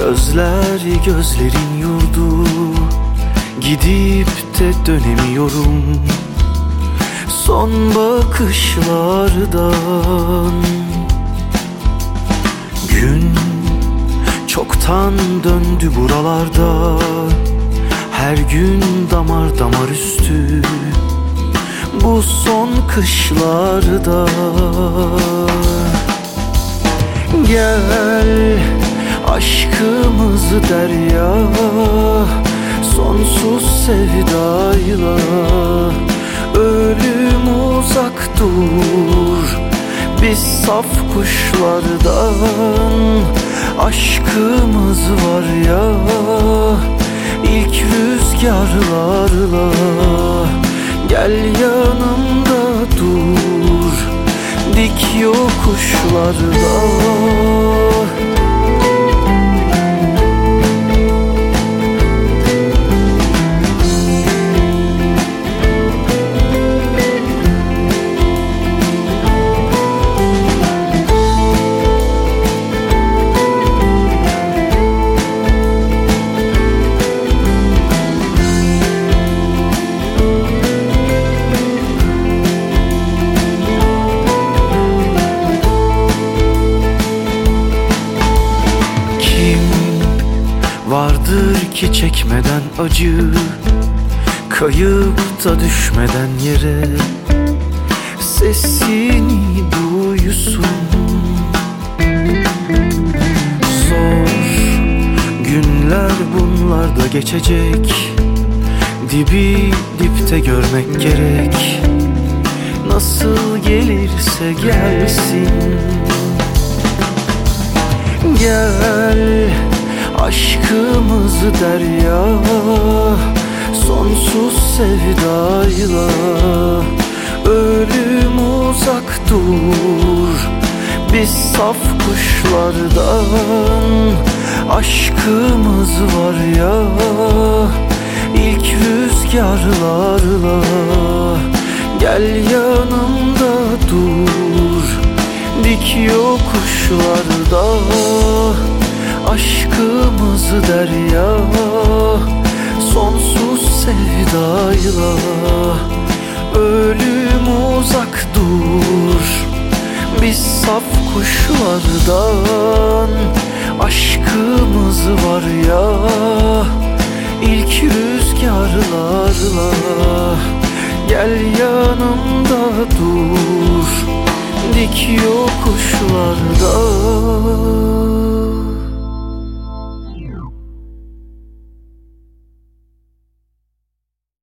Özler gözlerin yurdu, gidip de dönemiyorum son bakışlardan. Gün çoktan döndü buralarda, her gün damar damar üstü bu son kışlarda. Gel aşkımızı derya, sonsuz sevdayla. Ölüm uzak dur, biz saf kuşlardan. Aşkımız var ya, ilk rüzgarlarla. Gel yanımda dur, dik yokuşlarda. Vardır ki çekmeden acı, kayıp da düşmeden yere sesini duysun. Zor günler bunlar da geçecek, dibi dipte görmek gerek. Nasıl gelirse gelsin. Gel aşkımızı derya, sonsuz sevdayla. Ölüm uzak dur, biz saf kuşlardan. Aşkımız var ya, ilk rüzgarlarla. Gel yanımda dur, dik yokuşlarda. Aşkımızı derya, sonsuz sevdayla. Ölüm uzak dur, biz saf kuşlardan. Aşkımız var ya, ilk rüzgarlarla. Gel yanımda dur, dik yokuşlarda.